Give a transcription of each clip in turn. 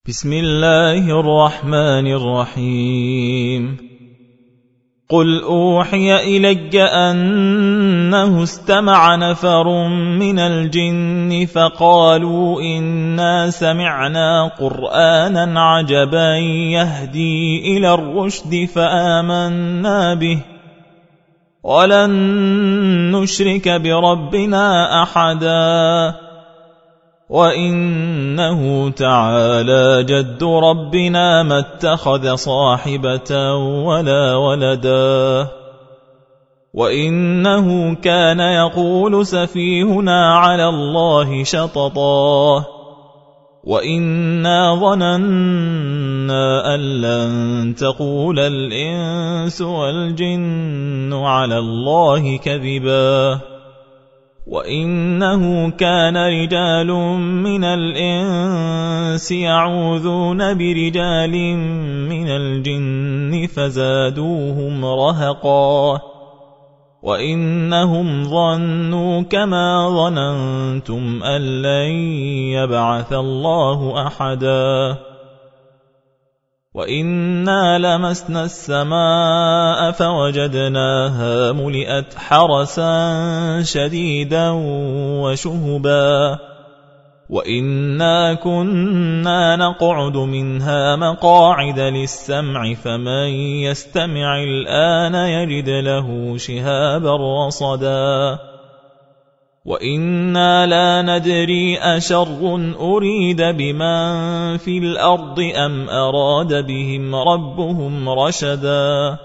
بسم الله الرحمن الرحيم قل أوحي إلي أنه استمع نفر من الجن فقالوا إنا سمعنا قرآنا عجبا يهدي إلى الرشد فآمنا به ولن نشرك بربنا أحدا وإنه تعالى جد ربنا ما اتخذ صاحبة ولا ولدا وإنه كان يقول سفيهنا على الله شططا وإنا ظننا أن لن تقول الإنس والجن على الله كذبا وإنه كان رجال من الإنس يعوذون برجال من الجن فزادوهم رهقا وإنهم ظنوا كما ظننتم أن لن يبعث الله أحدا وإنا لمسنا السماء فوجدناها ملئت حرسا شديدا وشهبا وإنا كنا نقعد منها مقاعد للسمع فمن يستمع الآن يجد له شهابا رصدا وإنا لا ندري أشر أريد بمن في الأرض أم أراد بهم ربهم رشدا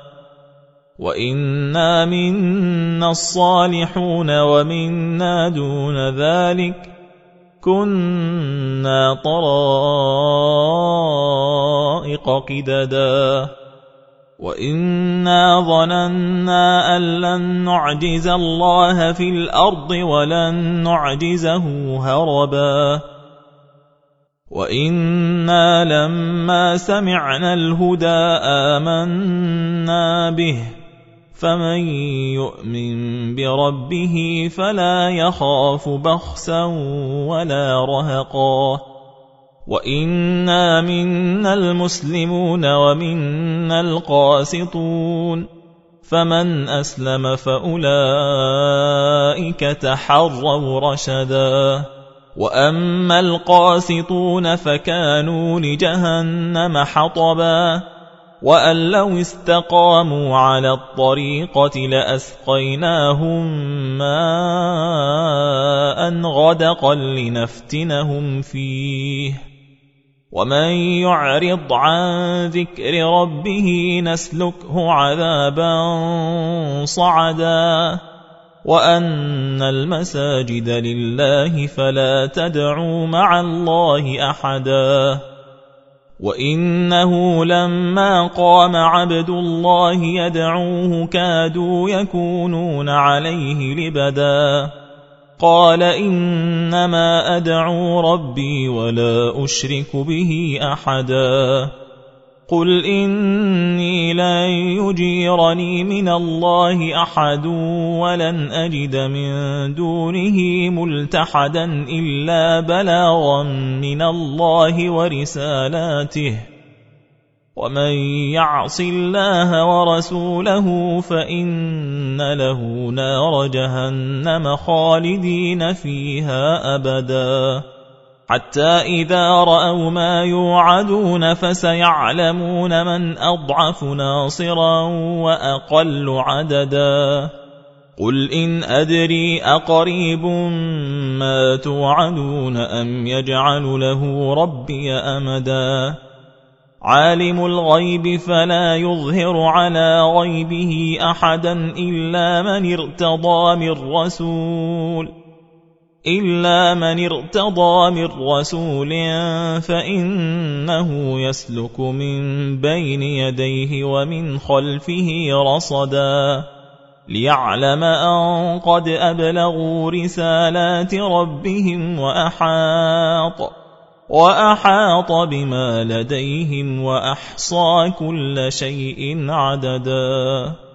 وإنا منا الصالحون ومنا دون ذلك كنا طرائق قددا وإنا ظننا أن لن نعجز الله في الأرض ولن نعجزه هربا وإنا لما سمعنا الهدى آمنا به فمن يؤمن بربه فلا يخاف بخسا ولا رهقا وإنا منا المسلمون ومنا القاسطون فمن أسلم فأولئك تحروا رشدا وأما القاسطون فكانوا لجهنم حطبا وأن لو استقاموا على الطريقة لأسقيناهم ماء غدقا لنفتنهم فيه ومن يعرض عن ذكر ربه نسلكه عذابا صعدا وأن المساجد لله فلا تدعوا مع الله أحدا وإنه لما قام عبد الله يدعوه كادوا يكونون عليه لبدا قال إنما أدعو ربي ولا أشرك به أحدا قل إني لن يجيرني من الله أحد ولن أجد من دونه ملتحدا إلا بلاغا من الله ورسالاته ومن يعص الله ورسوله فإن له نار جهنم خالدين فيها أبدا حتى إذا رأوا ما يوعدون فسيعلمون من أضعف ناصرا وأقل عددا قل إن أدري أقريب ما توعدون أم يجعل له ربي أمدا عالم الغيب فلا يظهر على غيبه أحدا إلا من ارتضى من رسول فإنه يسلك من بين يديه ومن خلفه رصدا ليعلم أن قد أبلغوا رسالات ربهم وأحاط بما لديهم وأحصى كل شيء عددا